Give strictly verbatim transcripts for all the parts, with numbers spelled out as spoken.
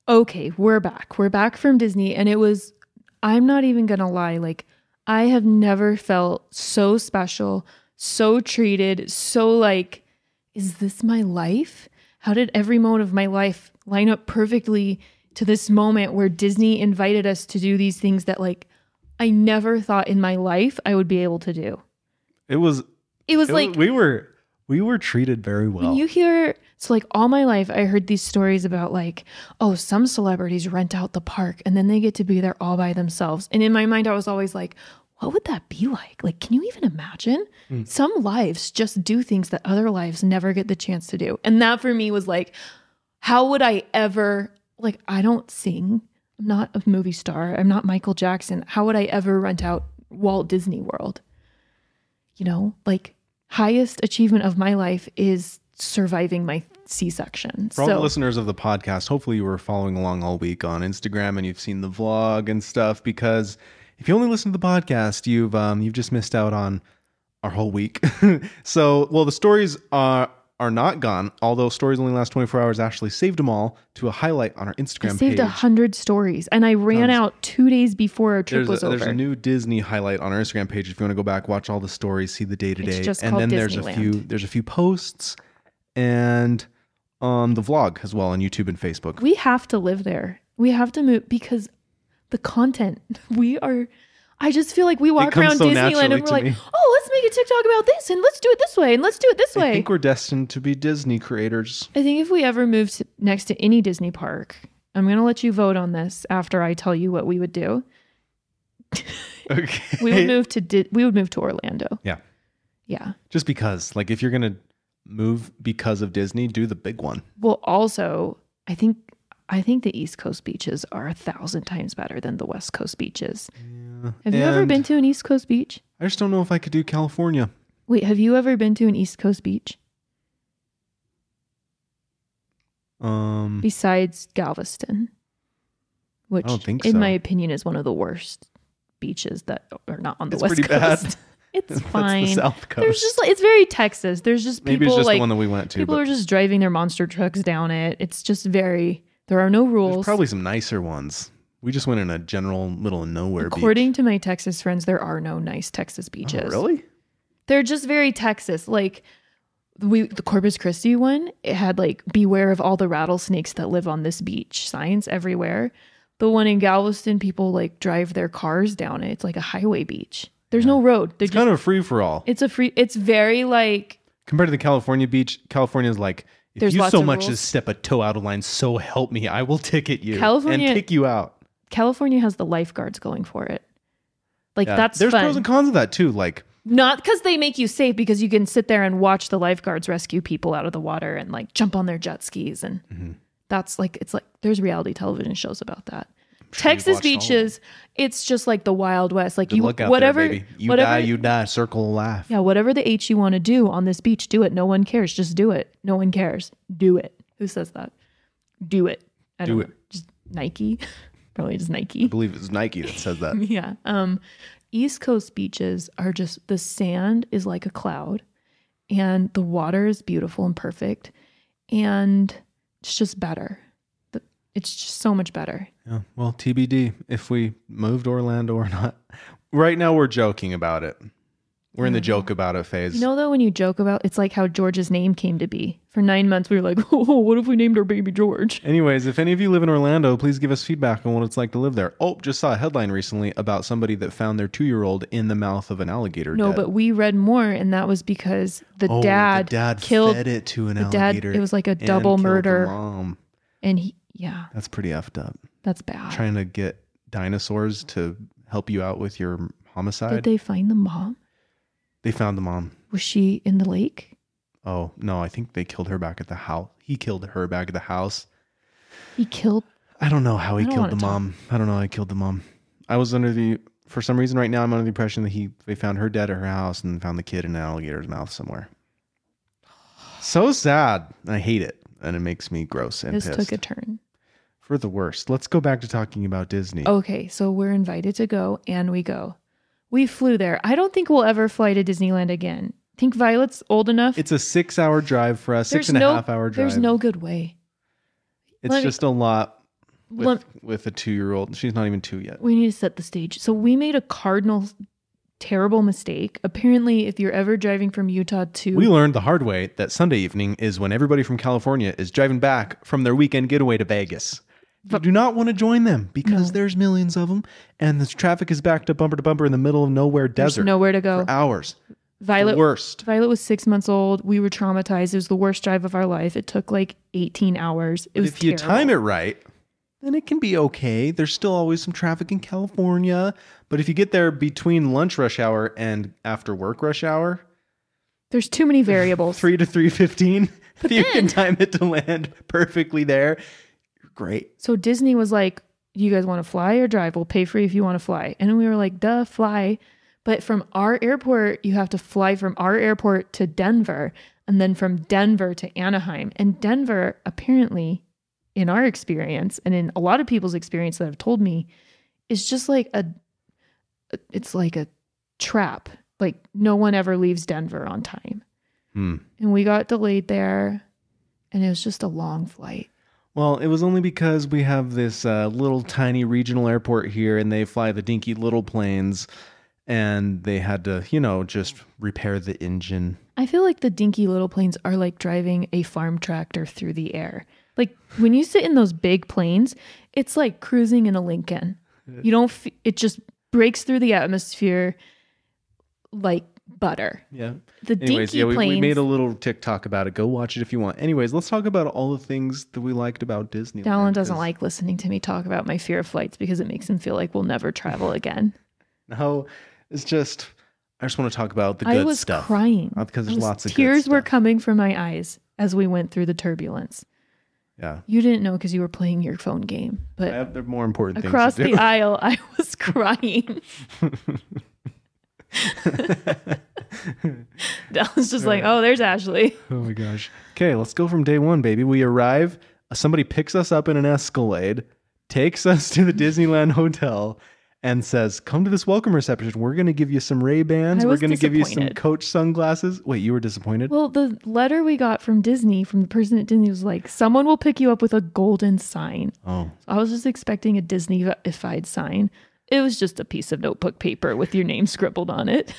Okay, we're back. We're back from Disney. And it was, I'm not even going to lie, like, I have never felt so special, so treated, so like, is this my life? How did every moment of my life line up perfectly to this moment where Disney invited us to do these things that like I never thought in my life I would be able to do. It was, it was it like, was, we were, we were treated very well. When you hear, so like all my life, I heard these stories about like, oh, some celebrities rent out the park and then they get to be there all by themselves. And in my mind, I was always like, what would that be like? Like, can you even imagine? Mm. Some lives just do things that other lives never get the chance to do. And that for me was like, how would I ever, like, I don't sing. I'm not a movie star. I'm not Michael Jackson. How would I ever rent out Walt Disney World? You know, like highest achievement of my life is surviving my C-section. For all so, the listeners of the podcast, hopefully you were following along all week on Instagram and you've seen the vlog and stuff, because if you only listen to the podcast, you've um, you've just missed out on our whole week. So, well, the stories are are not gone, although stories only last twenty-four hours. Ashley saved them all to a highlight on our Instagram I saved page. a hundred stories, and I ran Tons. out two days before our trip there's was a, over. There's a new Disney highlight on our Instagram page if you want to go back, watch all the stories, see the day to day. It's just and called then there's Disneyland. a few there's a few posts and um the vlog as well on YouTube and Facebook. We have to live there. We have to move because the content we are. I just feel like we walk around so Disneyland and we're like, me. oh, let's make a TikTok about this and let's do it this way and let's do it this way. I think we're destined to be Disney creators. I think if we ever moved to, next to any Disney park, I'm going to let you vote on this after I tell you what we would do. Okay. we would move to Di- we would move to Orlando. Yeah. Yeah. Just because, like, if you're going to move because of Disney, do the big one. Well, also, I think I think the East Coast beaches are a thousand times better than the West Coast beaches. Yeah. Have you And ever been to an East Coast beach? I just don't know if I could do California. Wait, have you ever been to an East Coast beach? Um, Besides Galveston, which I don't think in so. my opinion is one of the worst beaches that are not on the It's West pretty Coast. bad. It's That's fine. the South Coast. There's just like, it's very Texas. There's just people Maybe it's just like the one that we went to. people but are just driving their monster trucks down it. It's just very, there are no rules. There's probably some nicer ones. We just went in a general middle of nowhere According beach. to my Texas friends, there are no nice Texas beaches. Oh, really? They're just very Texas. Like we, the Corpus Christi one, it had like beware of all the rattlesnakes that live on this beach signs everywhere. The one in Galveston, people like drive their cars down it. It's like a highway beach. There's yeah. no road. They're it's just, kind of a free for all. It's a free. It's very like compared to the California beach. California is like if There's you lots so of much rules. as step a toe out of line, so help me, I will ticket you California- and kick you out. California has the lifeguards going for it. Like Yeah. that's There's fun. pros and cons of that too. Like Not because they make you safe, because you can sit there and watch the lifeguards rescue people out of the water and like jump on their jet skis. And mm-hmm. that's like, it's like, there's reality television shows about that. Sure Texas beaches, it's just like the Wild West. Like Good you, look out whatever, there, baby. You whatever, die, you die. Circle of life. yeah, whatever the H you want to do on this beach, do it. No one cares. Just do it. No one cares. Do it. Who says that? Do it. I don't Do know. it. Just Nike. Probably just I Nike. believe it's Nike that says that. Yeah. Um, East Coast beaches are just, the sand is like a cloud and the water is beautiful and perfect and it's just better. The- It's just so much better. Yeah. Well, T B D if we moved to Orlando or not. Right now we're joking about it. We're in the joke about it phase. You know, though, when you joke about, it's like how George's name came to be. For nine months, we were like, oh, what if we named our baby George? Anyways, if any of you live in Orlando, please give us feedback on what it's like to live there. Oh, just saw a headline recently about somebody that found their two-year-old in the mouth of an alligator. No, dead. but we read more, and that was because the oh, dad, the dad killed fed it to an the dad. alligator. It was like a and double killed the murder. mom. And he, yeah, That's pretty effed up. that's bad. Trying to get dinosaurs to help you out with your homicide. Did they find the mom? They found the mom. Was she in the lake? Oh, no, I think they killed her back at the house. He killed her back at the house. He killed. I don't know how he I don't killed wanna the talk. mom. I don't know how he killed the mom. I was under the, for some reason right now, I'm under the impression that he they found her dead at her house and found the kid in an alligator's mouth somewhere. So sad. I hate it. And it makes me gross and This pissed. took a turn. For the worst. Let's go back to talking about Disney. Okay, so we're invited to go, and we go. We flew there. I don't think we'll ever fly to Disneyland again. Think Violet's old enough? It's a six hour drive for us, There's six and no, a half hour drive. There's no good way. It's let me- just a lot. with, Lem- with a two-year-old. She's not even two yet. we need to set the stage. So we made a cardinal terrible mistake. Apparently, if you're ever driving from Utah to We learned the hard way that Sunday evening is when everybody from California is driving back from their weekend getaway to Vegas. You do not want to join them because No. there's millions of them, and the traffic is backed up bumper to bumper in the middle of nowhere there's desert nowhere to go. for hours. Violet The worst. Violet was six months old. We were traumatized. It was the worst drive of our life. It took like eighteen hours. It But was if you terrible. time it right, then it can be okay. There's still always some traffic in California, but if you get there between lunch rush hour and after work rush hour, There's too many variables. three to three fifteen, if you then- can time it to land perfectly there, you're great. So Disney was like, you guys want to fly or drive? We'll pay for you if you want to fly. And we were like, duh, fly. But from our airport, you have to fly from our airport to Denver and then from Denver to Anaheim. And Denver, apparently, in our experience and in a lot of people's experience that have told me, is just like a, it's like a trap. Like no one ever leaves Denver on time. Hmm. And we got delayed there and it was just a long flight. Well, it was only because we have this uh, little tiny regional airport here and they fly the dinky little planes and they had to, you know, just repair the engine. I feel like the dinky little planes are like driving a farm tractor through the air. Like when you sit in those big planes, it's like cruising in a Lincoln. You don't, f- it just breaks through the atmosphere like butter. Yeah. The Anyways, dinky yeah, we, planes. we made a little TikTok about it. Go watch it if you want. Anyways, let's talk about all the things that we liked about Disney. Dallin doesn't like listening to me talk about my fear of flights because it makes him feel like we'll never travel again. No, it's just, I just want to talk about the good I was stuff. crying. Uh, because I there's was- lots of good tears were stuff. coming from my eyes as we went through the turbulence. Yeah. You didn't know because you were playing your phone game, I but have, there are more important across things to the aisle, I was crying. Dallin's just like, oh, there's Ashley. Oh my gosh. Okay, let's go from day one, baby. We arrive, somebody picks us up in an Escalade, takes us to the Disneyland Hotel, and says, come to this welcome reception. We're going to give you some Ray-Bans. I We're was going to give you some disappointed. Coach sunglasses. Wait, you were disappointed? Well, the letter we got from Disney, from the person at Disney, was like, someone will pick you up with a golden sign. Oh. I was just expecting a Disney-ified sign. It was just a piece of notebook paper with your name scribbled on it.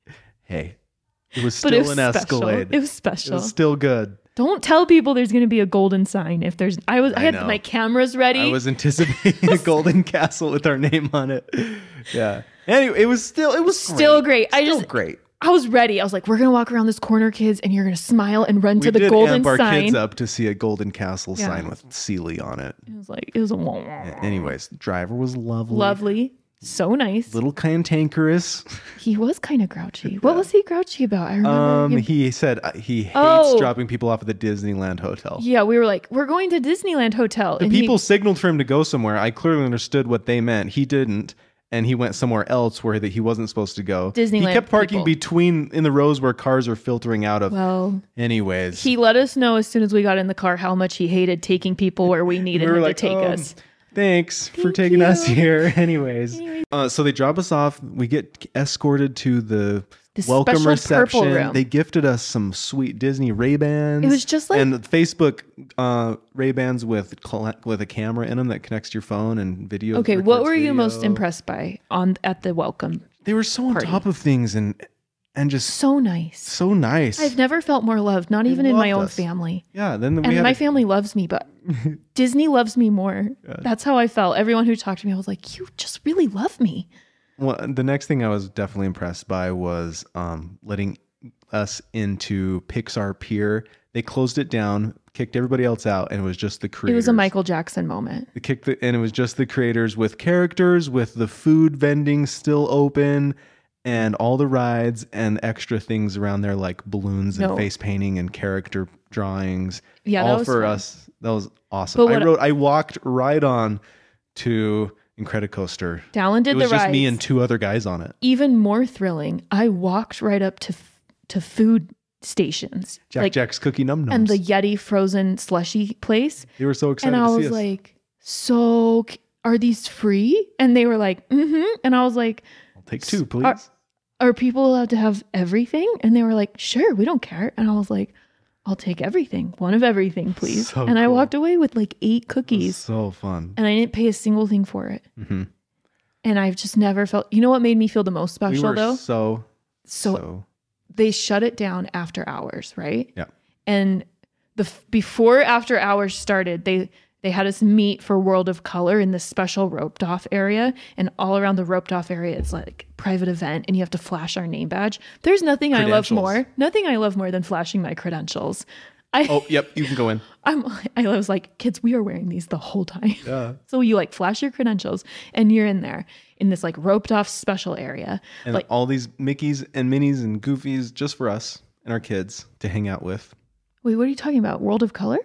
Hey, it was But still it was an special. Escalade. It was It special. was still good. Don't tell people there's going to be a golden sign if there's. I was. I, I had know. my cameras ready. I was anticipating a golden castle with our name on it. Yeah. Anyway, it was still it was Still great. I Still just- great. I was ready. I was like, we're gonna walk around this corner, kids, and you're gonna smile and run to We the did golden amp our sign. kids up to see a golden castle Yeah. sign with Sealy on it. It was like it was a wah, wah, wah. Anyways, the driver was lovely. Lovely, so nice. Little cantankerous. He was kind of grouchy. What was he grouchy about? I remember. Um, him- he said uh, he hates Oh. dropping people off at the Disneyland Hotel. yeah, we were like, we're going to Disneyland Hotel, The and people he, signaled for him to go somewhere. I clearly understood what they meant. He didn't, and he went somewhere else where that he wasn't supposed to go. Disneyland He kept parking people. between in the rows where cars are filtering out of. well, Anyways, he let us know as soon as we got in the car how much he hated taking people where we we needed were him like, to take "Um, us. Thanks for Thank taking us you. here. Anyways, uh, so they drop us off. We get escorted to the, The welcome special purple reception. room. They gifted us some sweet Disney Ray-Bans. It was just like- and Facebook uh, Ray-Bans with cl- with a camera in them that connects to your phone and video. Okay, what records were you video. most impressed by on at the welcome? They were so on party? top of things and and just So nice. so nice. I've never felt more loved, not even in my loved own us. family. yeah. Then we And had my a- family loves me, but Disney loves me more. That's how I felt. Everyone who talked to me, I was like, you just really love me. Well, the next thing I was definitely impressed by was um, letting us into Pixar Pier. They closed it down, kicked everybody else out, and it was just the creators. It was a Michael Jackson moment. They kicked the, and it was just the creators with characters, with the food vending still open, and all the rides and extra things around there like balloons and No. face painting and character drawings. Yeah, that all was for fun. us. That was awesome. But I what- wrote. I walked right on to Incredicoaster. Dallin did It was the just rides. me and two other guys on it. Even more thrilling, I walked right up to f- to food stations, Jack like Jack's Cookie Num Nums. and the Yeti frozen slushy place, They were so excited and I to see was us. like, "So, c- are these free?" And they were like, "Mm-hmm." And I was like, I'll take two, please. are- "Are people allowed to have everything?" And they were like, "Sure, we don't care." And I was like, I'll take everything. One of everything, please. So and I cool. walked away with like eight cookies. So fun. And I didn't pay a single thing for it. Mm-hmm. And I've just never felt, you know what made me feel the most special we were though? So, So, so, they shut it down after hours, right? yeah. And the f- before after hours started, they they had us meet for World of Color in this special roped off area. And all around the roped off area, it's like private event and you have to flash our name badge. There's nothing I love more. Nothing I love more than flashing my credentials. I, Oh, yep. You can go in. I'm, I was like, kids, we are wearing these the whole time. Yeah. So you like flash your credentials and you're in there in this like roped off special area. And like all these Mickeys and Minnies and Goofies just for us and our kids to hang out with. Wait, what are you talking about? World of Color?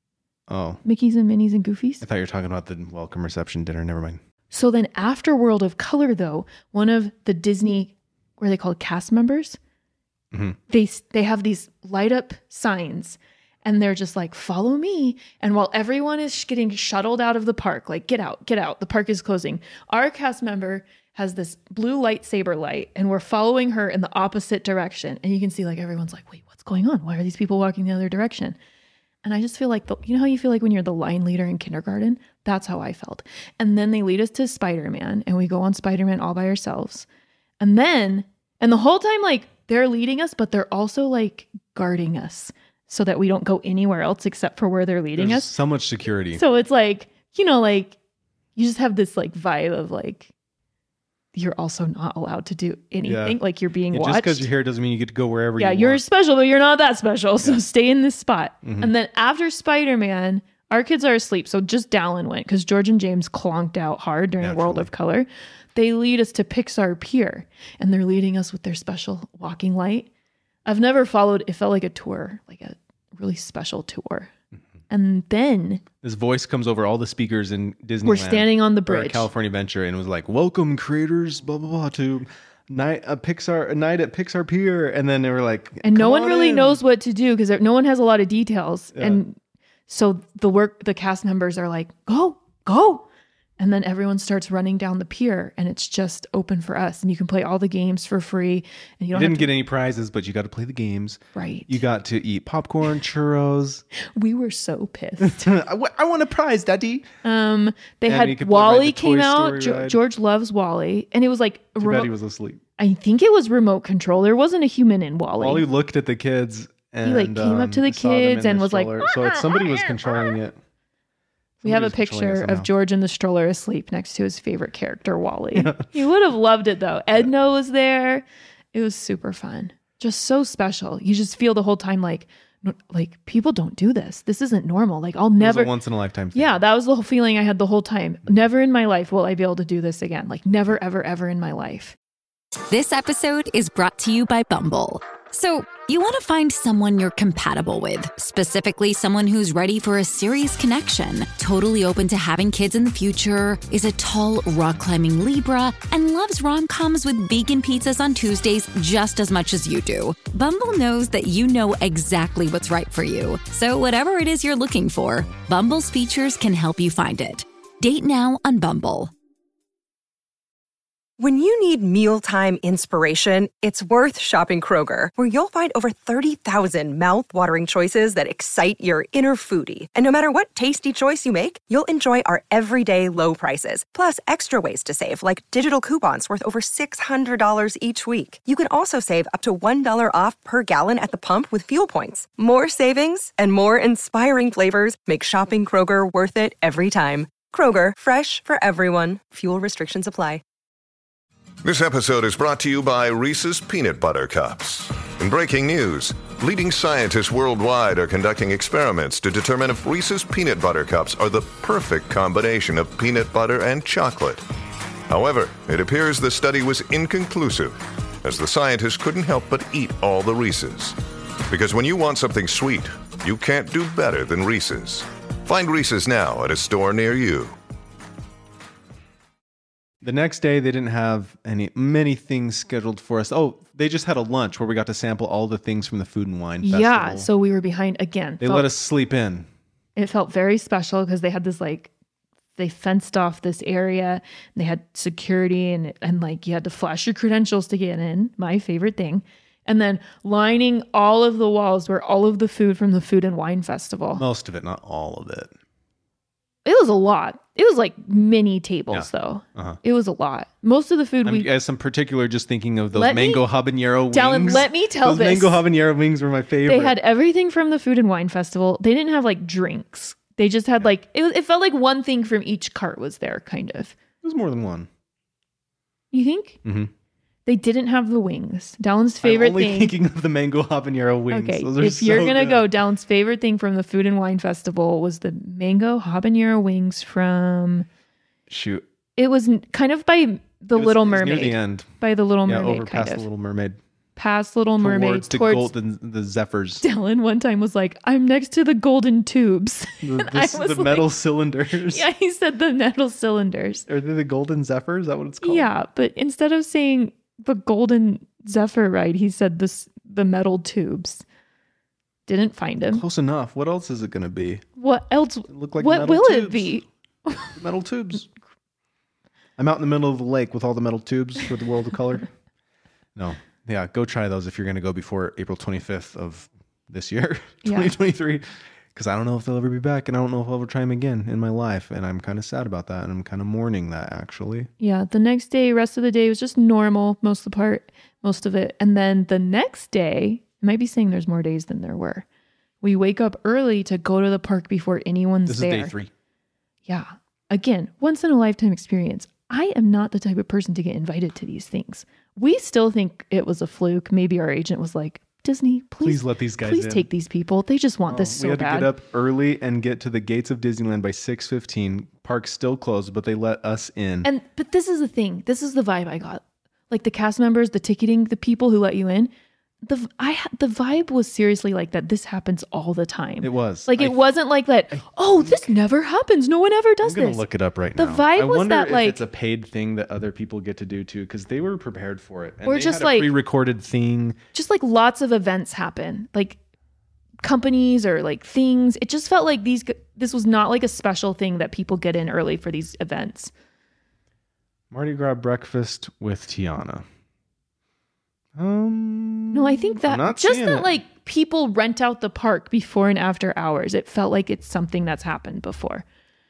Oh, Mickeys and Minnies and Goofies? I thought you were talking about the welcome reception dinner. Never mind. So then after World of Color, though, one of the Disney, what are they called, cast members? Mm-hmm. They they have these light up signs and they're just like, follow me. And while everyone is getting shuttled out of the park, like, get out, get out, the park is closing. Our cast member has this blue lightsaber light and we're following her in the opposite direction. And you can see like everyone's like, wait, what's going on? Why are these people walking the other direction? And I just feel like, the, you know how you feel like when you're the line leader in kindergarten? That's how I felt. And then they lead us to Spider-Man and we go on Spider-Man all by ourselves. And then, and the whole time, like they're leading us, but they're also like guarding us so that we don't go anywhere else except for where they're leading There's us. so much security. So it's like, you know, like you just have this like vibe of like, you're also not allowed to do anything. Yeah. Like you're being Yeah, watched. just because you're here doesn't mean you get to go wherever Yeah, you you're want. special, but you're not that special. So Yeah. stay in this spot. Mhm. And then after Spider-Man, our kids are asleep. So just Dallin went because George and James clonked out hard during World Naturally. of Color. They lead us to Pixar Pier and they're leading us with their special walking light. I've never followed, it felt like a tour, like a really special tour. Mm-hmm. And then This voice comes over all the speakers in Disneyland. we're standing on the for bridge. California Adventure and it was like, welcome creators, blah, blah, blah, to night, a Pixar, a night at Pixar Pier. And then they were like, And no "Come one on really in." knows what to do because no one has a lot of details. Yeah. And so the work, the cast members are like, go, go. And then everyone starts running down the pier and it's just open for us. And you can play all the games for free. And you You don't didn't have to, get any prizes, but you got to play the games. right. You got to eat popcorn, churros. We were so pissed. I, w- I want a prize, Daddy. Um, they And you had could ride Wally the came Toy out. Story Jo- ride. George loves Wally. And it was like, a Too remote, bad he was asleep. I think it was remote control. There wasn't a human in Wally. Wally looked at the kids and like, came up to the um, saw them kids in and the was like, stroller. So it's somebody was controlling it. We have a Somebody was controlling picture it of somehow. George in the stroller asleep next to his favorite character, Wally. He would have loved it though. Edna was there. It was super fun. Just so special. You just feel the whole time like, no- like people don't do this. This isn't normal. Like I'll It was never. a once in a lifetime thing. Yeah, that was the whole feeling I had the whole time. Never in my life will I be able to do this again. Like never, ever, ever in my life. This episode is brought to you by Bumble. So, you want to find someone you're compatible with, specifically someone who's ready for a serious connection, totally open to having kids in the future, is a tall, rock-climbing Libra, and loves rom-coms with vegan pizzas on Tuesdays just as much as you do. Bumble knows that you know exactly what's right for you. So, whatever it is you're looking for, Bumble's features can help you find it. Date now on Bumble. When you need mealtime inspiration, it's worth shopping Kroger, where you'll find over thirty thousand mouth-watering choices that excite your inner foodie. And no matter what tasty choice you make, you'll enjoy our everyday low prices, plus extra ways to save, like digital coupons worth over six hundred dollars each week. You can also save up to one dollar off per gallon at the pump with fuel points. More savings and more inspiring flavors make shopping Kroger worth it every time. Kroger, fresh for everyone. Fuel restrictions apply. This episode is brought to you by Reese's Peanut Butter Cups. In breaking news, leading scientists worldwide are conducting experiments to determine if Reese's Peanut Butter Cups are the perfect combination of peanut butter and chocolate. However, it appears the study was inconclusive, as the scientists couldn't help but eat all the Reese's. Because when you want something sweet, you can't do better than Reese's. Find Reese's now at a store near you. The next day, they didn't have any many things scheduled for us. Oh, they just had a lunch where we got to sample all the things from the Food and Wine Festival. Yeah. So we were behind again. they Felt- let us sleep in. It felt very special because they had this like, they fenced off this area and they had security and, and like you had to flash your credentials to get in. My favorite thing. And then lining all of the walls were all of the food from the Food and Wine Festival. Most of it, not all of it. It was a lot. It was like mini tables, Yeah. though. Uh-huh. It was a lot. Most of the food I'm, we... as some particular, just thinking of those Let me- mango habanero wings. Dallin, let me tell those this. mango habanero wings were my favorite. They had everything from the Food and Wine Festival. They didn't have like drinks. They just had like... It, was- it felt like one thing from each cart was there, kind of. It was more than one. You think? Mm-hmm. They didn't have the wings. Dallin's favorite I'm only thing... thinking of the mango habanero wings. Okay, Those are if you're so gonna good. go, Dallin's favorite thing from the Food and Wine Festival was the mango habanero wings from. Shoot. It was n- kind of by the It was- Little it was Mermaid. near the end. By the Little Yeah, Mermaid, over kind past of. the Little Mermaid. Past Little Mermaid Towards the towards. golden, the zephyrs. Dallin one time was like, "I'm next to the golden tubes." The, And I this- was the metal like- cylinders. Yeah, he said the metal cylinders. Are they the golden zephyr? Is that what it's called? Yeah, but instead of saying the golden zephyr ride, he said this the metal tubes. Didn't find him. Close enough. What else is it going to be? What else? It looked like what metal will tubes. it be? Metal tubes. I'm out in the middle of the lake with all the metal tubes for the World of Color. No. Yeah, go try those if you're going to go before April twenty-fifth of this year, Yeah. twenty twenty-three. Because I don't know if they'll ever be back, and I don't know if I'll ever try them again in my life. And I'm kind of sad about that, and I'm kind of mourning that, actually. Yeah, the next day, rest of the day was just normal, most of the part, most of it. And then the next day, I might be saying there's more days than there were. We wake up early to go to the park before anyone's This there. is day three. Yeah. Again, once in a lifetime experience. I am not the type of person to get invited to these things. We still think it was a fluke. Maybe our agent was like, Disney, please, Please let these guys please in." take these people. They just want this we so had bad. to get up early and get to the gates of Disneyland by six fifteen. Park's still closed, but they let us in. And but this is the thing. This is the vibe I got. Like the cast members, the ticketing, the people who let you in. The I ha- the vibe was seriously like that. This happens all the time. It was. like I- it wasn't like that. Oh, this never happens. No one ever I'm does gonna this. look it up right The now. vibe I was wonder that, if like- it's a paid thing that other people get to do too, because they were prepared for it. And Or they just had a like- pre-recorded thing. Just like lots of events happen, like companies or like things. It just felt like these. This was not like a special thing that people get in early for these events. Mardi Gras breakfast with Tiana. Um, No, I think I'm that not just seeing that it. like people rent out the park before and after hours. It felt like it's something that's happened before.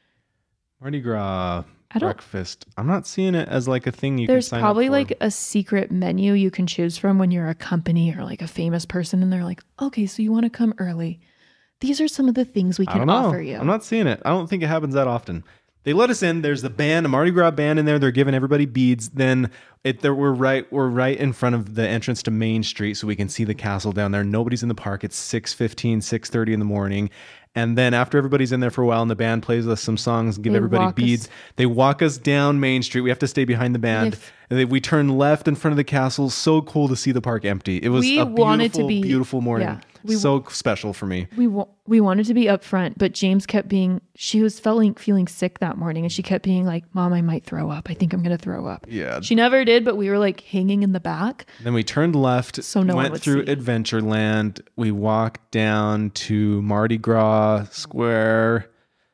Mardi Gras I don't- breakfast. I'm not seeing it as like a thing you There's can sign probably up for. like a secret menu you can choose from when you're a company or like a famous person and they're like, okay, so you want to come early. These are some of the things we I can don't know. offer you. I'm not seeing it. I don't think it happens that often. They let us in. There's the band, a Mardi Gras band in there. They're giving everybody beads. Then it, there, we're right, we're right in front of the entrance to Main Street, so we can see the castle down there. Nobody's in the park. It's six fifteen, six thirty in the morning. And then after everybody's in there for a while and the band plays us some songs and give They everybody walk us- beads, they walk us down Main Street. We have to stay behind the band. If- and then we turn left in front of the castle. So cool to see the park empty. It was We a wanted beautiful, to be- beautiful morning. yeah, we- so special for me. we wa- we wanted to be up front, but James kept being, she was feeling, feeling sick that morning and she kept being like, Mom, I might throw up. I think I'm going to throw up. Yeah. She never did, but we were like hanging in the back. Then we turned left, So no one went would through see. Adventureland. We walked down to Mardi Gras Square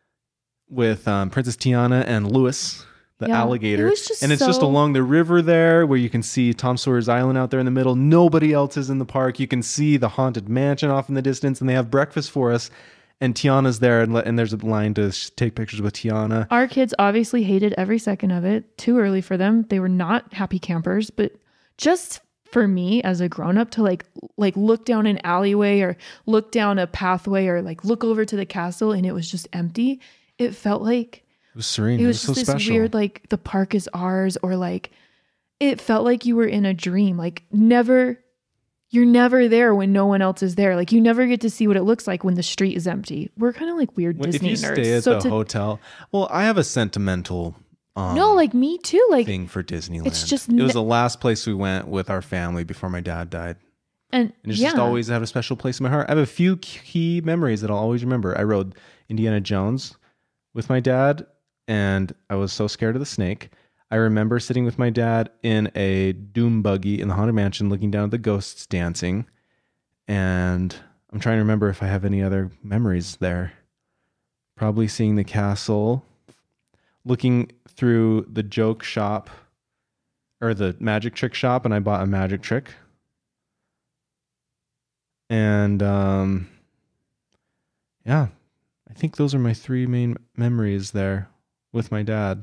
with um, Princess Tiana and Louis, the Yeah, alligator. it was just and it's just so- along the river there where you can see Tom Sawyer's Island out there in the middle. Nobody else is in the park. You can see the Haunted Mansion off in the distance, and they have breakfast for us. And Tiana's there, and, le- and there's a line to sh- take pictures with Tiana. Our kids obviously hated every second of it. Too early for them. They were not happy campers, but just for me as a grown up to like like look down an alleyway or look down a pathway or like look over to the castle and it was just empty. It felt like It was serene. it It was was, just so this special. weird like the park is ours, or like it felt like you were in a dream. Like never you're never there when no one else is there. Like you never get to see what it looks like when the street is empty. We're kind of like weird When- Disney if you nerds. stay at so the to, hotel, well, I have a sentimental um, no, like me too. Like thing for Disneyland. it's just it was ne- the last place we went with our family before my dad died. and, And it's yeah. just always had a special place in my heart. I have a few key memories that I'll always remember. I rode Indiana Jones with my dad, and I was so scared of the snake. I remember sitting with my dad in a doom buggy in the Haunted Mansion looking down at the ghosts dancing. And I'm trying to remember if I have any other memories there. Probably seeing the castle, looking through the joke shop or the magic trick shop, and I bought a magic trick. And um, yeah, I think those are my three main memories there with my dad.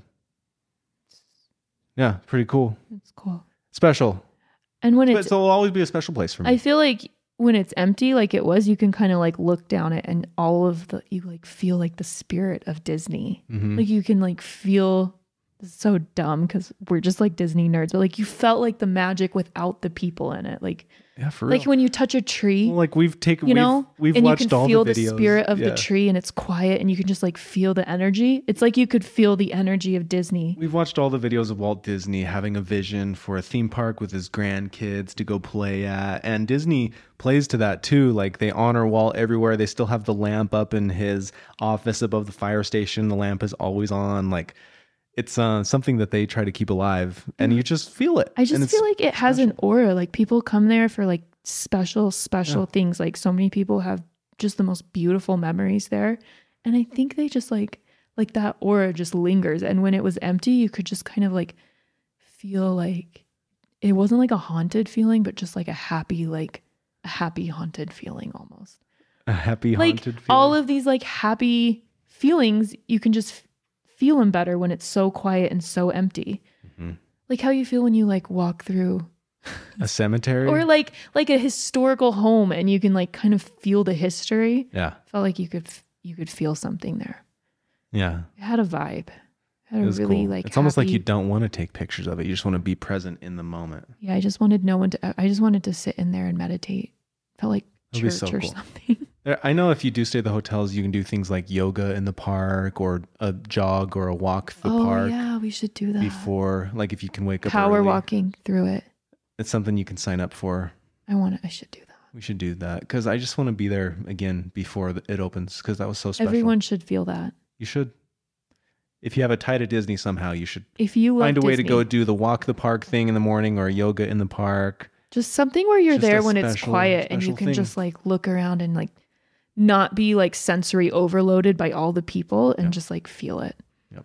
Yeah, pretty cool. It's cool. Special. And when But it's, it'll always be a special place for me. I feel like when it's empty, like it was, you can kind of like look down it and all of the, you like feel like the spirit of Disney. Mhm. Like you can like feel, this is so dumb because we're just like Disney nerds, but like you felt like the magic without the people in it. Like, yeah, for real. like when you touch a tree, Well, like we've taken, you we've, know, we've and watched you can all feel the the, videos. spirit of Yeah. the tree and it's quiet and you can just like feel the energy. It's like you could feel the energy of Disney. We've watched all the videos of Walt Disney having a vision for a theme park with his grandkids to go play at. And Disney plays to that too. Like they honor Walt everywhere. They still have the lamp up in his office above the fire station. The lamp is always on. Like it's uh, something that they try to keep alive. And you just feel it. I And just it's feel like it has an special. aura. Like people come there for like special, special Yeah. things. Like so many people have just the most beautiful memories there. And I think they just like, like that aura just lingers. And when it was empty, you could just kind of like feel like it wasn't like a haunted feeling, but just like a happy, like a happy haunted feeling almost. a happy Like haunted feeling. all of these like happy feelings, you can just f- feel them better when it's so quiet and so empty. Mhm. Like how you feel when you like walk through A cemetery. or like like a historical home and you can like kind of feel the history. yeah. Felt like you could f- you could feel something there. Yeah. It had a vibe. It had It a was really cool. like It's almost like happy- you don't want to take pictures of it. You just want to be present in the moment. Yeah, I just wanted no one to I just wanted to sit in there and meditate. Felt like That'd be church so or cool. something. There- I know if you do stay at the hotels, you can do things like yoga in the park or a jog or a walk the oh park yeah, we should do that. before. Like if you can wake up Power early, walking through it. it's something you can sign up for. I want to I should do that. We should do that because I just want to be there again before the- it opens because that was so special. Everyone should feel that. You should. If you have a tie to Disney somehow, you should If you love find a way Disney, to go do the walk the park thing in the morning or yoga in the park. just something where you're Just there a when it's special- quiet and you special can thing. just like look around and like not be like sensory overloaded by all the people and Yep. just like feel it. Yep.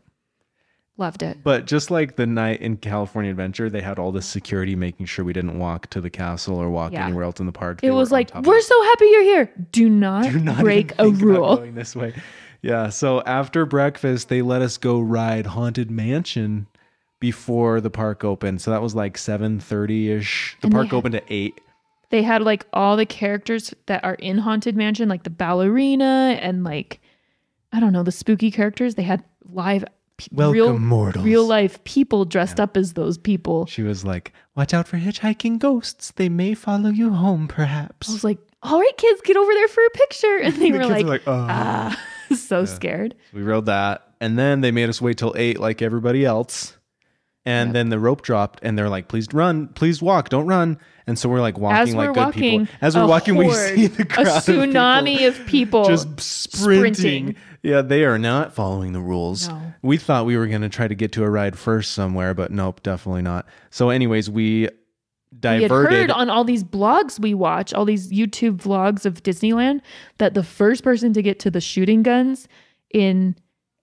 Loved it. But just like the night in California Adventure, they had all the security making sure we didn't walk to the castle or walk Yeah. anywhere else in the park. It They was were on like, top of we're it. so happy you're here. Do not, Do not break even a think about rule. going this way. Yeah. So after breakfast, they let us go ride Haunted Mansion before the park opened. So that was like seven thirty ish. The And they park had- opened at eight. They had like all the characters that are in Haunted Mansion, like the ballerina and like, I don't know, the spooky characters. They had live, pe- Welcome, real, mortals. real life people dressed up as those people. She was like, "Watch out for hitchhiking ghosts. They may follow you home, perhaps." I was like, all right, kids, get over there for a picture. And they The were kids like, were like, "Oh." ah, so scared. We rode that, and then they made us wait till eight, like everybody else. And Yep. then the rope dropped, and they're like, "Please run, please walk, don't run." And so we're like walking As like we're good walking, people. As we're a walking, we horde, see the crowd a tsunami of of people, people just sprinting. sprinting. Yeah, they are not following the rules. No. We thought we were going to try to get to a ride first somewhere, but nope, definitely not. So, anyways, we we had diverted. heard on all these blogs we watch, all these YouTube vlogs of Disneyland, that the first person to get to the shooting guns in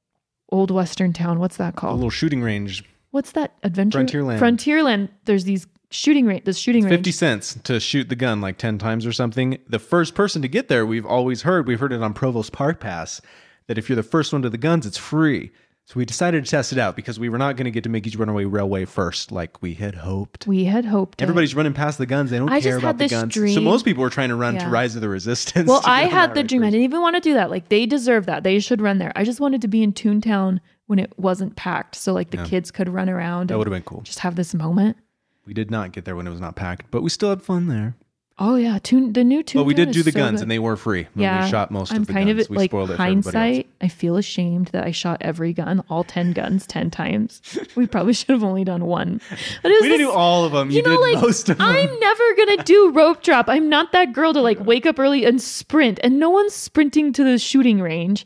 Old Western Town, what's that a called? little shooting range, What's that adventure? Frontierland. Frontierland. There's these shooting range. This shooting range. fifty cents to shoot the gun like ten times or something. The first person to get there, we've always heard, we've heard it on Provost Park Pass, that if you're the first one to the guns, it's free. So we decided to test it out because we were not going to get to Mickey's Runaway Railway first like we had hoped. We had hoped. it. Everybody's running past the guns. They don't I care just about had the this guns. So dream- most people were trying to run to Yeah. Rise of the Resistance. Well, to get I on had that the ride dream. I first. didn't even want to do that. Like they deserve that. They should run there. I just wanted to be in Toontown when it wasn't packed, so like the Yeah. kids could run around. That and would have been cool. Just have this moment. We did not get there when it was not packed, but we still had fun there. Oh yeah, Toon the new Toontown. But we did is do the so guns, good. and they were free. When Yeah, we shot most I'm of the kind guns. of it, we like spoiled it for everybody else. hindsight. I feel ashamed that I shot every gun, all ten guns, ten times. We probably should have only done one. But it was We didn't this- do all of them. You, You know, did like most of them. I'm never gonna do rope drop. I'm not that girl to like wake up early and sprint, and no one's sprinting to the shooting range.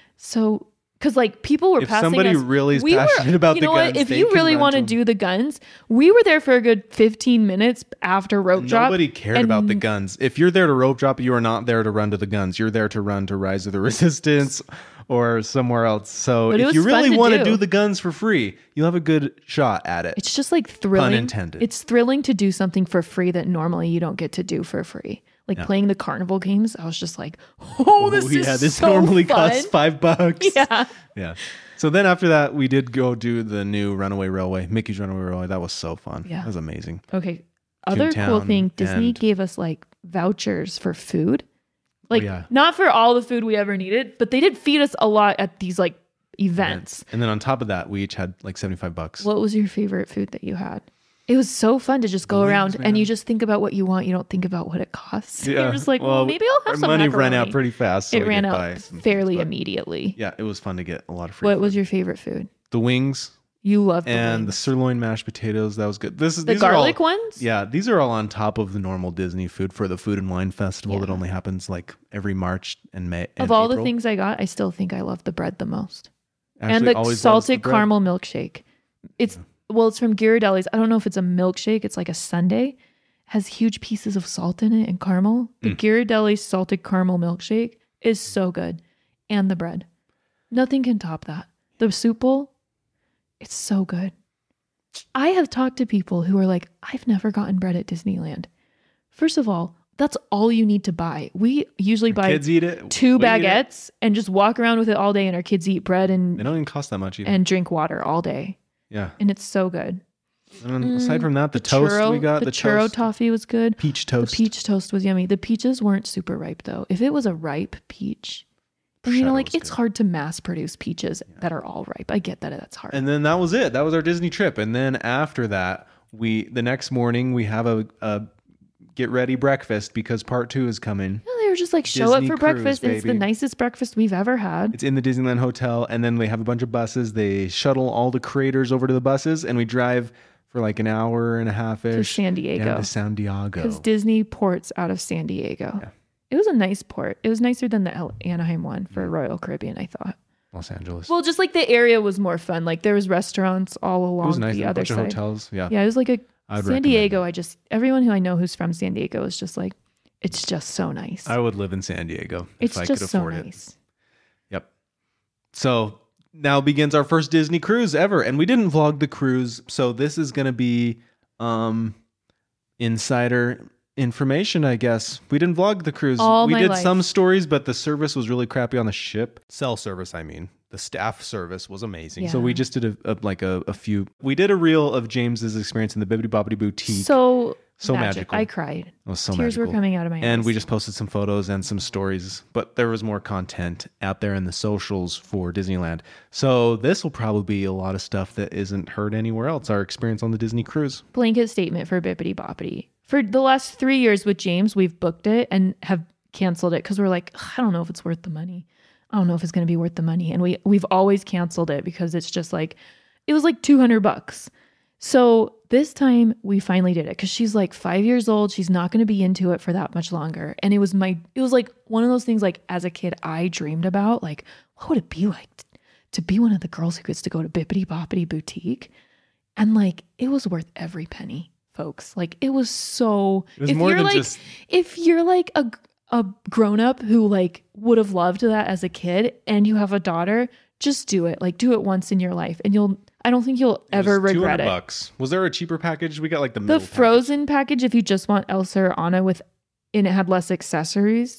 So, because like people were If passing somebody us, really is we passionate were, about you the know what? guns, If they you can really run want to to 'em. do the guns, we were there for a good fifteen minutes after rope drop. Nobody cared and about the guns. If you're there to rope drop, you are not there to run to the guns. You're there to run to Rise of the Resistance or somewhere else. So But it if was you fun really to want to do. do the guns for free, you'll have a good shot at it. It's just like thrilling. intended. It's thrilling to do something for free that normally you don't get to do for free. like Yeah. playing the carnival games. I was just like, oh, this is yeah, this so normally fun. costs five bucks. Yeah. Yeah. So then after that, we did go do the new Runaway Railway, Mickey's Runaway Railway. That was so fun. Yeah. That was amazing. Okay. Other cool Toontown thing, Disney and- gave us like vouchers for food. Like yeah. not for all the food we ever needed, but they did feed us a lot at these like events. And then on top of that, we each had like seventy-five bucks. What was your favorite food that you had? It was so fun to just go wings, around man. and you just think about what you want. You don't think about what it costs. Yeah. You're just like, well, maybe I'll have our some money macaroni. ran out pretty fast. so It we ran did out buy some fairly things, but immediately. Yeah, it was fun to get a lot of free What food. was your favorite food? The wings You loved the and the wings. sirloin mashed potatoes. That was good. This is The these are garlic all, ones? Yeah, these are all on top of the normal Disney food for the Food and Wine Festival Yeah. that only happens like every March and May. Of and all the April. things I got, I still think I love the bread the most. Ashley and the always loves salted the bread. caramel milkshake. It's well, it's from Ghirardelli's. I don't know if it's a milkshake. It's like a sundae. Has huge pieces of salt in it and caramel. The Mm. Ghirardelli's salted caramel milkshake is so good, and the bread. Nothing can top that. The soup bowl, it's so good. I have talked to people who are like, I've never gotten bread at Disneyland. First of all, that's all you need to buy. We usually buy Kids eat it. two We eat it. baguettes and just walk around with it all day, and our kids eat bread They and don't even cost that much either. and drink water all day, yeah. and it's so good. And then aside from that, the, The toast churro, we got, the, the, churro toast, toffee was good. peach toast. The peach toast was yummy. The peaches weren't super ripe though. If it was a ripe peach, then you know, Shadow like was it's good. hard to mass produce peaches that are all ripe. I get that that's hard. And then that was it. That was our Disney trip. And then after that, we the next morning we have a, a get ready breakfast because part two is coming. No, they were just like show Disney up for cruise, breakfast. And it's the baby. nicest breakfast we've ever had. It's in the Disneyland Hotel, and then they have a bunch of buses. They shuttle all the creators over to the buses, and we drive for like an hour and a half ish To San Diego. down to San Diego. Because Disney ports out of San Diego. Yeah. It was a nice port. It was nicer than the El- Anaheim one for Royal Caribbean, I thought. Los Angeles. Well, just like the area was more fun. Like there was restaurants all it along was nice. the A other bunch of side. hotels. Yeah. Yeah, it was like a I'd San recommend Diego. it. I just everyone who I know who's from San Diego is just like, it's just so nice. I would live in San Diego it's if I just could so afford it. nice. Yep. So now begins our first Disney cruise ever, and we didn't vlog the cruise, so this is going to be um, insider information, I guess. We didn't vlog the cruise. All we my did life. some stories, but the service was really crappy on the ship. Cell service, I mean. The staff service was amazing. So Yeah. we just did a, a like a, a few. We did a reel of James's experience in the Bibbidi Bobbidi Boutique. So So magic. magical. I cried. It was so Tears magical. were coming out of my eyes. And we just posted some photos and some stories, but there was more content out there in the socials for Disneyland. So this will probably be a lot of stuff that isn't heard anywhere else. Our experience on the Disney cruise. blanket statement for Bibbidi Boppity. For the last three years with James, we've booked it and have canceled it because we're like, "Ugh, I don't know if it's worth the money. I don't know if it's going to be worth the money. And we, we've always canceled it because it's just like, it was like two hundred bucks. So this time we finally did it because she's like five years old. She's not going to be into it for that much longer. And it was my, it was like one of those things like as a kid I dreamed about, like, what would it be like t- to be one of the girls who gets to go to Bibbidi Boppity Boutique? And like, it was worth every penny, folks. Like it was so, It was if more you're than like, just- if you're like a, a grown up who like would have loved that as a kid and you have a daughter, just do it. Like do it once in your life and you'll, I don't think you'll ever It was two regret hundred it. bucks. Was there a cheaper package? We got like the The middle package. Frozen package, if you just want Elsa or Anna with, and it had less accessories,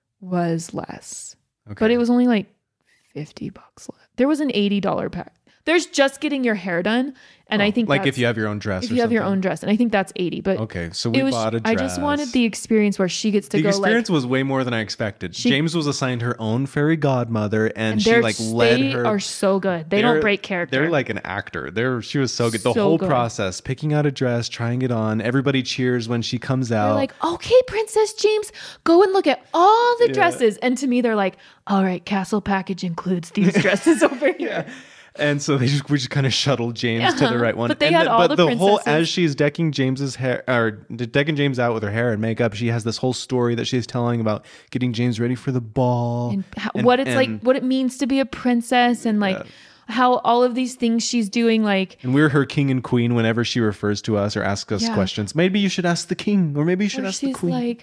was less. Okay. But it was only like fifty bucks left. There was an eighty dollars pack. There's just getting your hair done. And I Oh, think like that's- if you have your own dress. if or you have your something. own dress. And I think that's eighty. But Okay, so we it was, bought a dress. I just wanted the experience where she gets to The go experience like, was way more than I expected. She- James was assigned her own fairy godmother, and, and she they're, like led they her. are so good. They They're- don't break character. They're like an actor. They're she was so good. The So whole good. process, picking out a dress, trying it on. Everybody cheers when she comes They're out. like, okay, Princess James, go and look at all the dresses. And to me, they're like, all right, Castle Package includes these dresses over here. and so they just we just kind of shuttled James to the Uh-huh. right one. But they and had all but the the whole princesses. as she's decking James's hair or decking James out with her hair and makeup, she has this whole story that she's telling about getting James ready for the ball And how, and- what it's like, and- what it means to be a princess, and like how all of these things she's doing, like, And we're her king and queen whenever she refers to us or asks us Yeah. questions. Maybe you should ask the king, or maybe you should where ask the she's queen. like,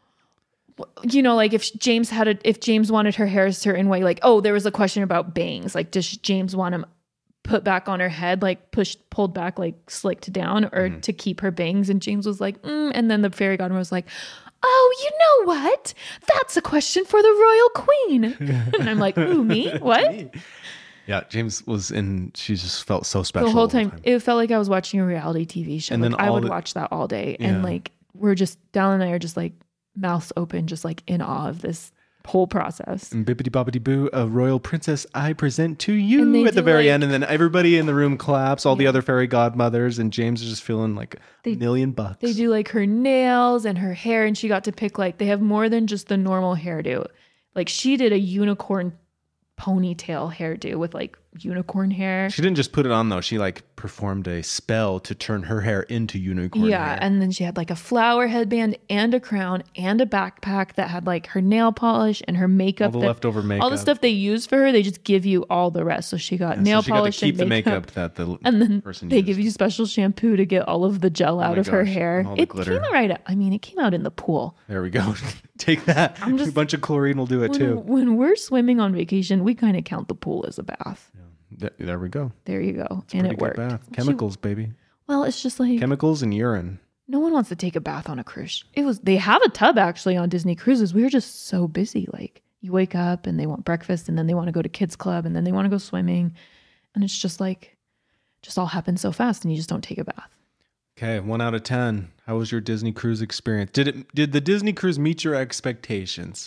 you know, like if James had a, if James wanted her hair a certain way, like, oh, there was a question about bangs. Like, does James want them put back on her head, like pushed, pulled back, like slicked down, or Mm-hmm. to keep her bangs? And James was like, mm. And then the fairy godmother was like, oh, you know what? That's a question for the royal queen. And I'm like, ooh, me? What? Yeah, James was in, she just felt so special. The whole time, it felt like I was watching a reality T V show. And like, then I all would the- watch that all day. Yeah. And like, we're just, Dallin and I are just like mouths open, just like in awe of this whole process. And bippity boppity boo, a royal princess I present to you And they at the do, very like- end. And then everybody in the room claps, all the other fairy godmothers, and James is just feeling like They- a million bucks. They do like her nails and her hair, and she got to pick like, they have more than just the normal hairdo. Like she did a unicorn ponytail hairdo with like unicorn hair. She didn't just put it on though. She like performed a spell to turn her hair into unicorn Yeah, hair. and then she had like a flower headband and a crown and a backpack that had like her nail polish and her makeup. All the that- leftover All the makeup. stuff they use for her, they just give you all the rest. So she got Yeah, nail so she got to polish keep and the makeup, makeup that the and then person they used. give you special shampoo to get all of the gel out my of her gosh, hair. and all the It glitter. came right out. I mean, it came out in the pool. There we go. Take that. I'm just- a bunch of chlorine will do it When, too. when we're swimming on vacation, we kind of count the pool as a bath. Th- There we go. There you go, and Pretty it good worked. bath. She- Chemicals, baby. well, it's just like Chemicals and urine. no one wants to take a bath on a cruise. It was they have a tub actually on Disney cruises. We were just so busy. Like you wake up and they want breakfast, and then they want to go to kids club, and then they want to go swimming, and it's just like just all happens so fast, and you just don't take a bath. Okay, one out of ten. How was your Disney cruise experience? Did it? Did the Disney cruise meet your expectations?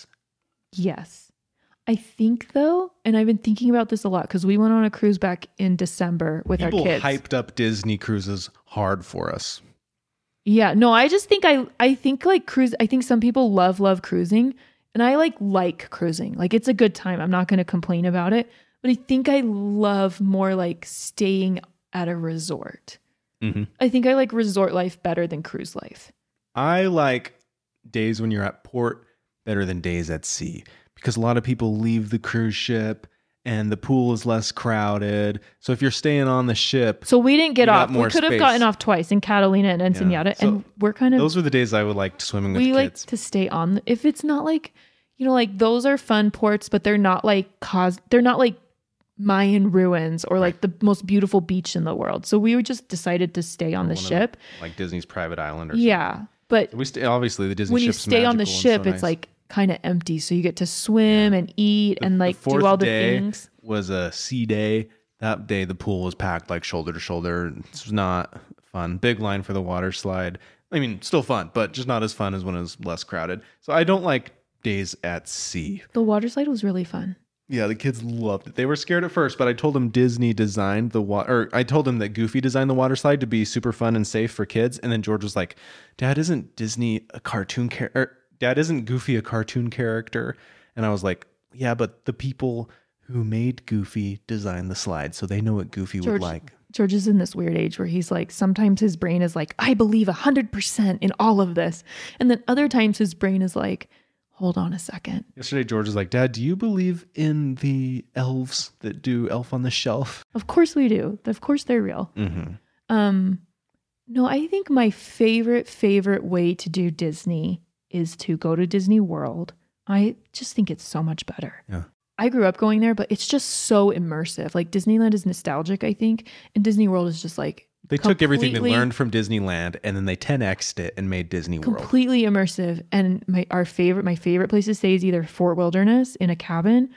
Yes. I think though, and I've been thinking about this a lot because we went on a cruise back in December with People our kids. hyped up Disney cruises hard for us. Yeah, no, I just think I I think like cruise I think some people love love cruising, and I like like cruising. Like it's a good time. I'm not going to complain about it, but I think I love more like staying at a resort. Mm-hmm. I think I like resort life better than cruise life. I like days when you're at port better than days at sea because a lot of people leave the cruise ship and the pool is less crowded. So if you're staying on the ship, So we didn't get You got off. We more could have space. gotten off twice in Catalina and Yeah. Ensenada, So and we're kind of those were the days I would like swimming with we like kids. to stay on. If it's not like, you know, like those are fun ports, but they're not like cause they're not like Mayan ruins or like the most beautiful beach in the world. So we were just decided to stay on the One of ship. like Disney's private island or Yeah, but something. We stay, obviously the Disney when you ship's stay on the magical and ship, so it's nice. like kind of empty. So you get to swim and eat The- and the like fourth do all the day things. was a sea day. That day the pool was packed like shoulder to shoulder. It was not fun. Big line for the water slide. I mean, still fun, but just not as fun as when it was less crowded. So I don't like days at sea. The water slide was really fun. Yeah, the kids loved it. They were scared at first, but I told them Disney designed the water, or I told them that Goofy designed the water slide to be super fun and safe for kids. And then George was like, "Dad, isn't Disney a cartoon character? Dad, isn't Goofy a cartoon character?" And I was like, "Yeah, but the people who made Goofy designed the slide, so they know what Goofy George, would like." George is in this weird age where he's like, sometimes his brain is like, I believe a hundred percent in all of this. And then other times his brain is like, hold on a second. Yesterday, George was like, "Dad, do you believe in the elves that do Elf on the Shelf?" Of course we do. Of course they're real. Mm-hmm. Um, no, I think my favorite, favorite way to do Disney is to go to Disney World. I just think it's so much better. Yeah. I grew up going there, but it's just so immersive. Like Disneyland is nostalgic, I think, and Disney World is just like They took everything they completely- learned from Disneyland and then they ten X'd it and made Disney World. completely immersive. And my our favorite, my favorite place to stay is either Fort Wilderness in a cabin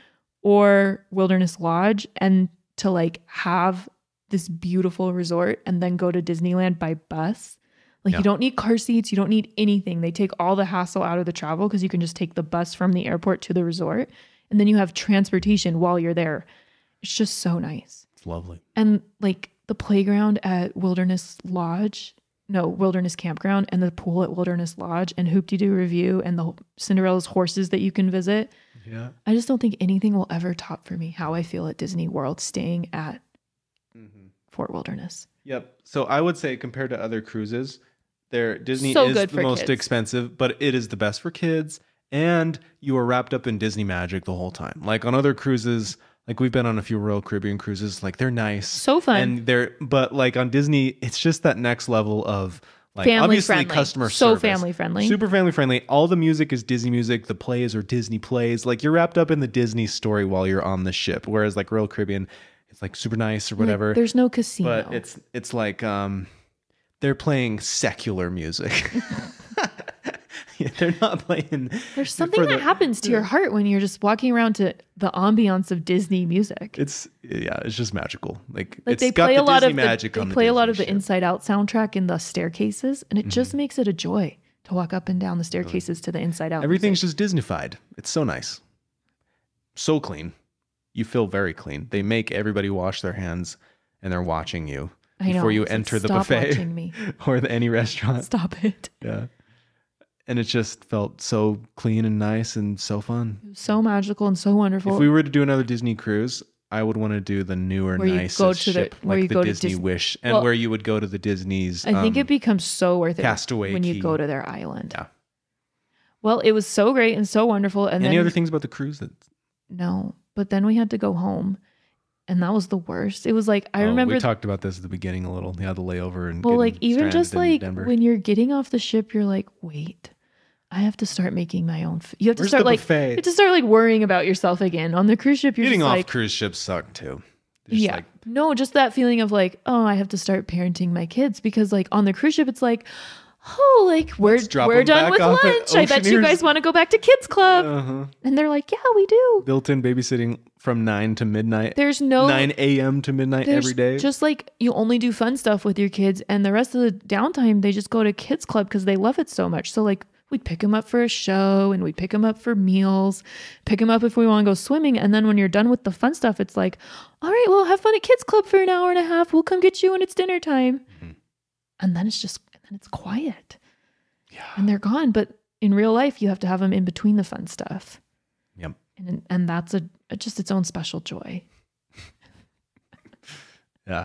or Wilderness Lodge, and to like have this beautiful resort and then go to Disneyland by bus. Like Yeah. you don't need car seats, you don't need anything. They take all the hassle out of the travel because you can just take the bus from the airport to the resort, and then you have transportation while you're there. It's just so nice. It's lovely. And like the playground at Wilderness Lodge, no, Wilderness Campground, and the pool at Wilderness Lodge, and Hoop-Dee-Doo Review, and the Cinderella's horses that you can visit. Yeah. I just don't think anything will ever top for me how I feel at Disney World staying at Fort Wilderness. Yep. So I would say compared to other cruises, there Disney So is good the for most kids. expensive, but it is the best for kids, and you are wrapped up in Disney magic the whole time. Like on other cruises, like we've been on a few Royal Caribbean cruises, like they're nice, So fun. and they're but like on Disney, it's just that next level of like Family obviously friendly. customer So service. family friendly. super family friendly. All the music is Disney music. The plays are Disney plays. Like you're wrapped up in the Disney story while you're on the ship. Whereas like Royal Caribbean, it's like super nice or Like, whatever. there's no casino. But it's it's like um they're playing secular music. They're not playing. There's something for that the- happens to your heart when you're just walking around to the ambiance of Disney music. It's yeah, it's just magical. Like, Like it's they got play the a lot Disney of the, magic they on the play a lot Disney of the ship. Inside Out soundtrack in the staircases, and it Mm-hmm. just makes it a joy to walk up and down the staircases to the Inside Out. Everything's music. just Disneyfied. It's so nice, so clean. You feel very clean. They make everybody wash their hands, and they're watching you I know, before you it's like, enter the stop buffet watching me. or the, any restaurant. Stop it. Yeah. And it just felt so clean and nice and so fun. It was so magical and so wonderful. If we were to do another Disney cruise, I would want to do the newer, Where you nicest go to the- ship, where like you the go to Disney Dis- Wish, and Well, where you would go to the Disney's. I think um, it becomes so worth it Castaway when you Key. go to their island. Yeah. Well, it was so great and so wonderful. And Any then other things about the cruise that no, but then we had to go home, and that was the worst. It was like I Oh, remember. we talked about this at the beginning a little. Yeah, the layover and well, getting like even stranded just in like Denver. when you're getting off the ship, you're like, wait, I have to start making my own. F-. You have to Where's start the like buffet? you have to start like worrying about yourself again on the cruise ship. You're getting just off like, cruise ships suck too. They're just yeah, like, no, just that feeling of like, oh, I have to start parenting my kids because like on the cruise ship, it's like, oh, like we're drop we're them done back with off at lunch. I bet you Oceaneers. guys want to go back to kids club, uh-huh. and they're like, yeah, we do. Built-in babysitting from nine to midnight. There's no nine a.m. to midnight there's every day. Just like you only do fun stuff with your kids, and the rest of the downtime they just go to kids club because they love it so much. So like we'd pick them up for a show, and we'd pick them up for meals, pick them up if we want to go swimming, and then when you're done with the fun stuff, it's like, all right, well, have fun at kids club for an hour and a half. We'll come get you when it's dinner time, Mhm. and then it's just and then it's quiet, Yeah. and they're gone. But in real life, you have to have them in between the fun stuff, Yep. and and that's a, a just its own special joy. Yeah.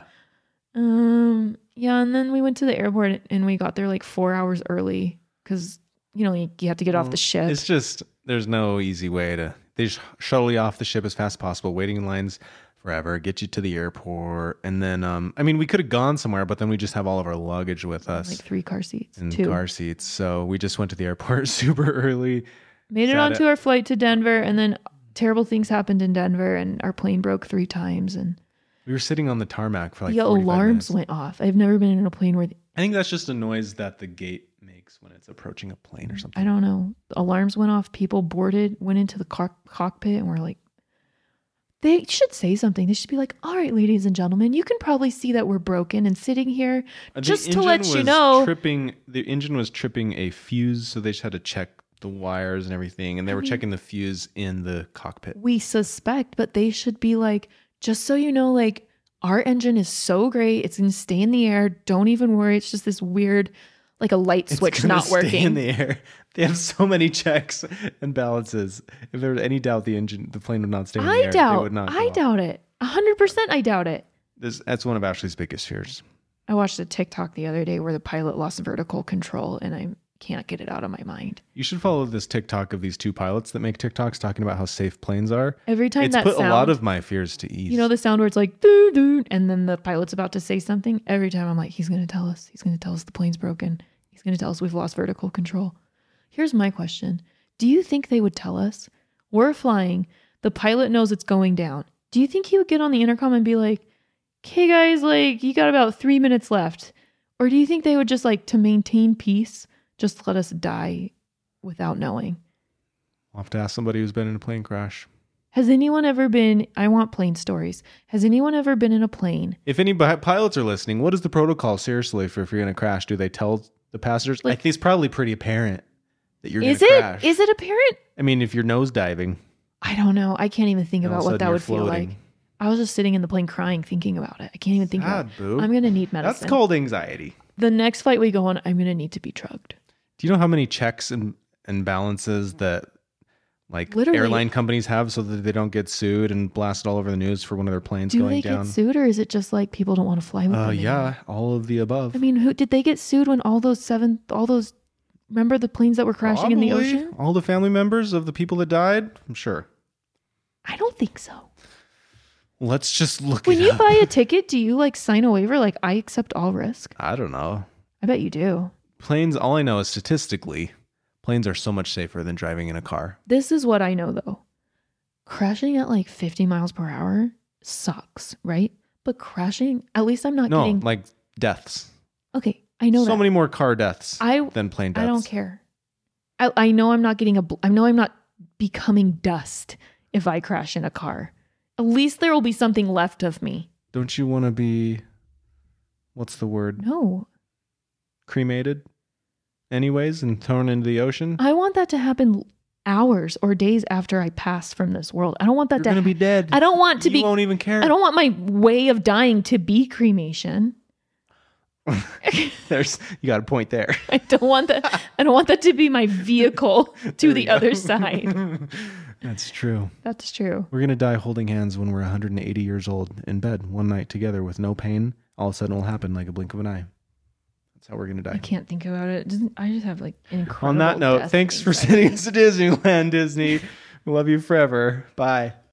Um, yeah, and then we went to the airport and we got there like four hours early because you know you, you have to get off the ship. It's just there's no easy way to. They just shuttle you off the ship as fast as possible, waiting in lines forever, get you to the airport, and then um, I mean, we could have gone somewhere, but then we just have all of our luggage with us Like three car seats, and two. car seats. So we just went to the airport super early. Made it sat onto at- our flight to Denver, and then terrible things happened in Denver, and our plane broke three times, and We were sitting on the tarmac for like the forty-five alarms minutes. went off. I've never been in a plane where I think that's just a noise that the gate makes when it's approaching a plane or something. I don't know. The alarms went off. People boarded, went into the car- cockpit, and were like, they should say something. They should be like, all right, ladies and gentlemen, you can probably see that we're broken and sitting here Uh, the just to engine let you was know. tripping. The engine was tripping a fuse, so they just had to check the wires and everything, and they were checking the fuse in the cockpit. We suspect, but they should be like, just so you know, like, our engine is so great. It's going to stay in the air. Don't even worry. It's just this weird, like a light It's switch gonna not stay working. in the air. They have so many checks and balances. If there was any doubt, the engine, the plane would not stay in the I air. They doubt. would not. I go off. doubt it. A hundred percent. I doubt it. This, that's one of Ashley's biggest fears. I watched a TikTok the other day where the pilot lost vertical control, and I can't get it out of my mind. You should follow this TikTok of these two pilots that make TikToks talking about how safe planes are. Every time It's that put sound, a lot of my fears to ease. you know, the sound where it's like doo doo, and then the pilot's about to say something. Every time I'm like, he's going to tell us. He's going to tell us the plane's broken. He's going to tell us we've lost vertical control. Here's my question: do you think they would tell us we're flying? The pilot knows it's going down. Do you think he would get on the intercom and be like, "Okay, guys, like you got about three minutes left," or do you think they would just like to maintain peace, just let us die without knowing? I'll have to ask somebody who's been in a plane crash. Has anyone ever been, I want plane stories. Has anyone ever been in a plane? If any bi- pilots are listening, what is the protocol seriously for if you're going to crash? Do they tell the passengers? I Like- think it's probably pretty apparent that you're going Is to it? crash. Is it apparent? I mean, if you're nose diving, I don't know. I can't even think all of about a what sudden that you're would feel floating. like. I was just sitting in the plane crying, thinking about it. I can't even think about Sad, it. boo. I'm going to need medicine. That's called anxiety. The next flight we go on, I'm going to need to be drugged. Do you know how many checks and, and balances that like Literally. airline companies have so that they don't get sued and blasted all over the news for one of their planes Do going they down? get sued, or is it just like people don't want to fly with Uh, them yeah, anymore? all of the above. I mean, who did they get sued when all those seven, all those, remember the planes that were crashing in the Probably ocean? all the family members of the people that died. I'm sure. I don't think so. Let's just look. When it you up. buy a ticket, do you like sign a waiver like I accept all risk? I don't know. I bet you do. Planes. All I know is statistically, planes are so much safer than driving in a car. This is what I know though. Crashing at like fifty miles per hour sucks, right? But crashing, at least I'm not No, getting. like deaths. Okay, I know so that. many more car deaths I than plane deaths. I don't care. I, I know I'm not getting a, I know I'm not becoming dust if I crash in a car. At least there will be something left of me. Don't you want to be, what's the word? No. Cremated anyways and thrown into the ocean? I want that to happen hours or days after I pass from this world. I don't want that You're to gonna be dead. I don't want to you be You won't even care. I don't want my way of dying to be cremation. There's you got a point there. I don't want that I don't want that to be my vehicle to the other side. That's true. That's true. We're gonna die holding hands when we're one hundred eighty years old in bed one night together with no pain. All of a sudden it'll happen like a blink of an eye. That's how we're gonna die. I can't think about it. it doesn't, I just have like an incredible On that note, death thanks for anxiety. sending us to Disneyland, Disney. We love you forever. Bye.